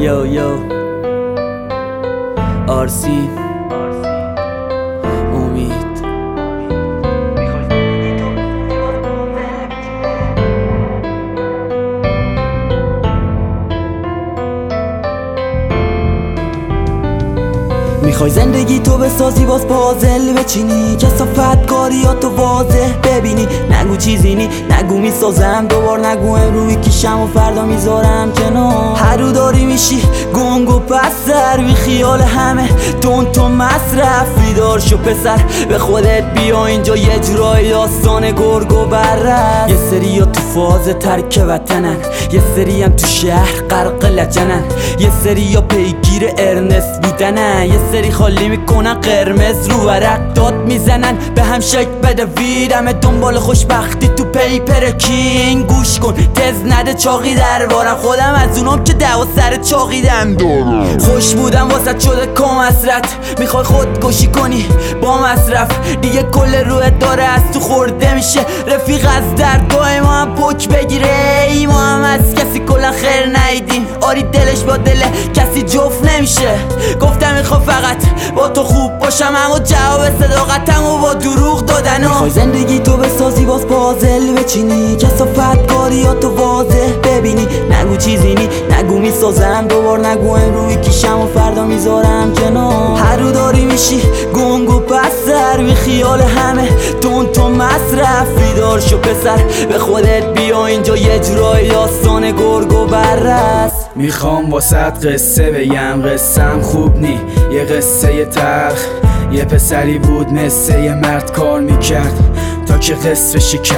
یو آرسین امید. میخوای زندگی تو بسازی باز پازل بچینی، کثافت کاریاتو واضح ببینی. نگو چیزی نی، نگو میسازم دوبار، نگو امروز کیشم و فردا میذارم کنار. هر رو داری میشی گنگ و پسر، بی خیال همه تو مصرف. بیدار شو پسر، به خودت بیا اینجا یه جورای داستان گرگ و بره. یه سری ها تو فاز ترک وطنن، یه سری هم تو شهر غرق لجنن، یه سری ها پیگیر ارنست بودنن، یه سری خالی میکنن قرمز رو ورق داد میزنن به هم شک بده ویدمه دنبال خوشبختی تو پیپر کینگ. گوش کن تز نده چاقی دربارم، خودم از اونام که دعوا سر چاقیدم. خوش بودم واسه شده کام حسرت، میخوای خودکشی کنی با مصرف. دیگه کل روحت داره از تو خورده میشه، رفیق از دردگاه ما هم پک بگیره. ای ما هم از کسی کلا خیر نیدیم، آری دلش با دل کسی جفت نمیشه. گفتم میخوام فقط با تو خوب باشم، اما جواب صداقتم و با دروغ دادن. میخوای زندگی تو بسازی باز پازل بچینی، کثافت کاریاتو واضح ببینی. نگو چیزی نی، نگو میسازم دوبار، نگو امروز کیشم و فردا میذارم کنار. هر رو داری میشی گنگ و پسر، بی خیال همه تو مصرف. بیدار شو پسر، به خودت بیا اینجا یه جورای داستان گرگ و بره. میخوام واسط قصه بگم، قصم خوب نی، یه قصه تلخ. یه پسری بود مثل یه مرد کار میکرد تا که قصر شکم.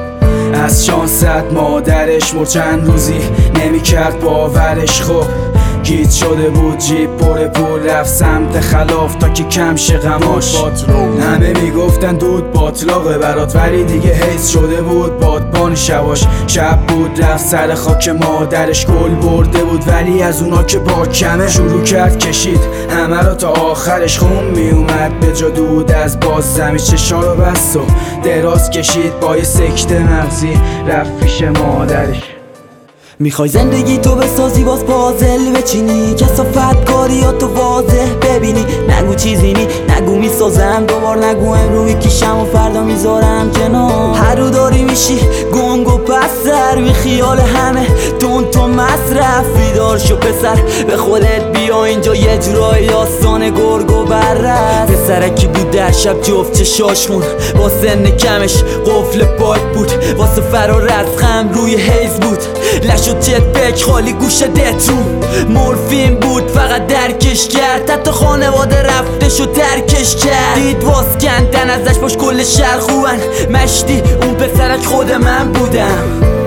از شانست مادرش مرد، چند روزی نمیکرد باورش. خب گیت شده بود جیب پر پول، رفت سمت خلاف تا که کم شه غماش. همه میگفتن دود باطلاقه برات، ولی دیگه حیث شده بود بادبان شواش. شب بود رفت سر خاک مادرش، گل برده بود ولی از اونا که با کمه. شروع کرد کشید همه را تا آخرش، خون میومد به جا دود از باز زمین. چشا رو بست و دراز کشید با یه سکته مغزی، رفت پیش مادرش. میخوای زندگی تو بسازی باز پازل بچینی، کثافت کاریاتو واضح ببینی. نگو چیزی نی، نگو میسازم دوبار، نگو امروز کیشم و فردا میذارم کنار. هر رو داری میشی گنگ و پسر، بی خیال همه تو مصرف. بیدار شو پسر، به خودت بیا اینجا یه جورای داستان گرگ و بره. پسرکی بود در شب جفت چشاش خون، با سن کمش قفل پاک بود، واسه فرار از غم روی حیز بود. لشو جت بک خالی گوش دترون، مورفین بود فقط درکش کرد. حتی خانواده رفتش و ترکش کرد. دید واس کندن ازش باش کل شهر خوبن، مشتی اون پسرک خود من بودم.